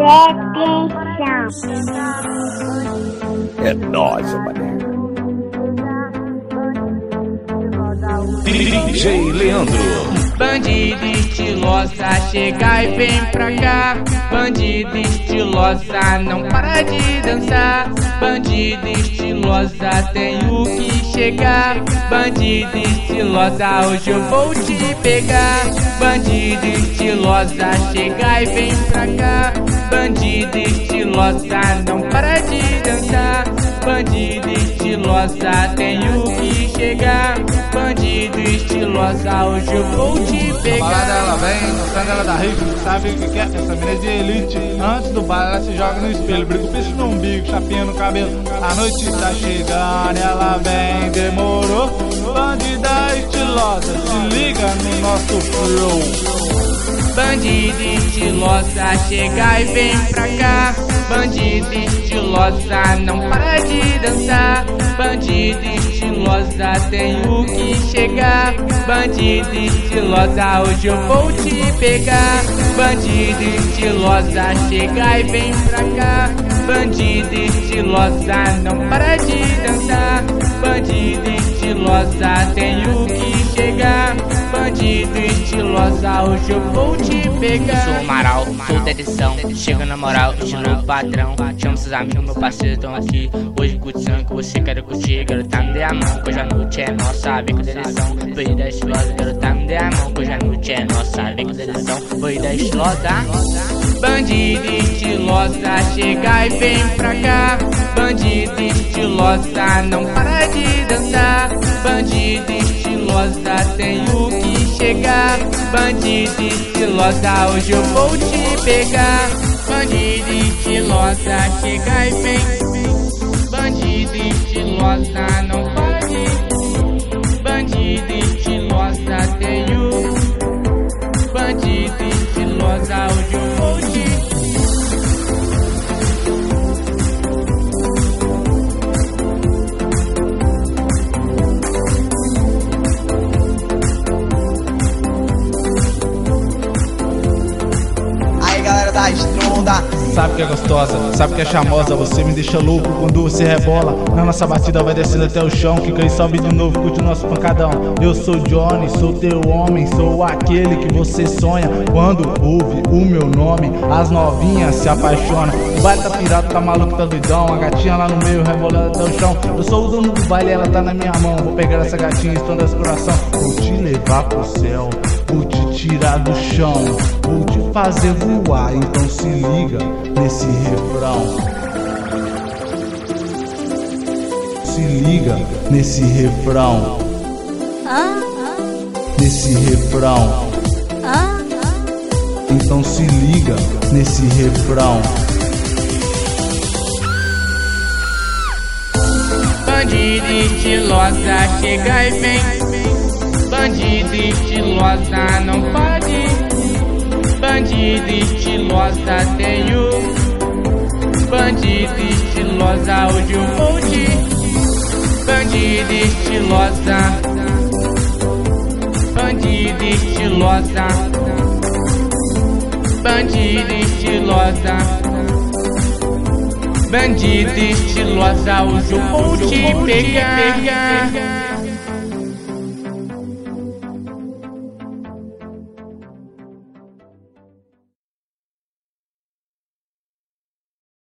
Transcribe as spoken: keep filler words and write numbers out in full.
É nóis, mané. D J Leandro. Bandida estilosa, chega e vem pra cá. Bandida estilosa, não para de dançar. Bandida estilosa, tenho que chegar. Bandida estilosa, hoje eu vou te pegar. Bandida estilosa, chega e vem pra cá. Bandida estilosa, não para de dançar. Bandida estilosa, tenho que chegar. Bandida estilosa, hoje eu vou te pegar. A balada ela vem, dançando ela dá ritmo. Sabe o que que é? Essa mina é de elite. Antes do baile ela se joga no espelho. Briga o peixe no umbigo, chapinha no cabelo. A noite tá chegando, ela vem, demorou. Bandida estilosa, se liga no nosso flow. Bandida estilosa, chega e vem pra cá. Bandida estilosa, não para de dançar. Bandida estilosa, tenho que chegar. Bandida estilosa, hoje eu vou te pegar. Bandida estilosa, chega e vem pra cá. Bandida estilosa, não para de dançar. Bandida estilosa, tenho que chegar. Bandida estilosa, hoje eu vou te pegar. Sou o Amaral, sou tradição, chega na moral, estilo padrão. Chama seus amigos, meu parceiro, tão aqui. Hoje curtição que você quer curtir. Garota me dê a mão, que hoje a noite é nossa. Vem com direção, foi da estilosa. Garota me dê a mão, que hoje a noite é nossa. Vem com direção, foi da estilosa. Bandida estilosa, chega e vem pra cá. Bandida estilosa, não para de dançar. Bandida estilosa, tenho que chegar. Bandida estilosa, hoje eu vou te pegar. Bandida estilosa, chega e vem. Bandida estilosa, não pode. Bandida estilosa, tenho. Bandida estilosa, hoje eu vou te. Da estronda. Sabe que é gostosa, sabe que é charmosa. Você me deixa louco quando você rebola. Na nossa batida vai descendo até o chão. Fica e sobe de novo, curte o nosso pancadão. Eu sou Johnny, sou teu homem. Sou aquele que você sonha quando ouve o meu nome. As novinhas se apaixonam. O baile tá pirata, tá maluco, tá doidão. A gatinha lá no meio, rebolando até o chão. Eu sou o dono do baile, ela tá na minha mão. Vou pegar essa gatinha, estando esse coração. Vou te levar pro céu, vou te tirar do chão, vou te fazer voar. Então se liga nesse refrão. Se liga nesse refrão. Nesse refrão. Então se liga nesse refrão. Bandida estilosa, chega e vem. Bandida estilosa, não pode. Bandida estilosa, tenho. Bandida estilosa, hoje eu vou te. Bandida estilosa. Bandida estilosa. Bandida estilosa. Bandida estilosa, hoje eu vou te pegar.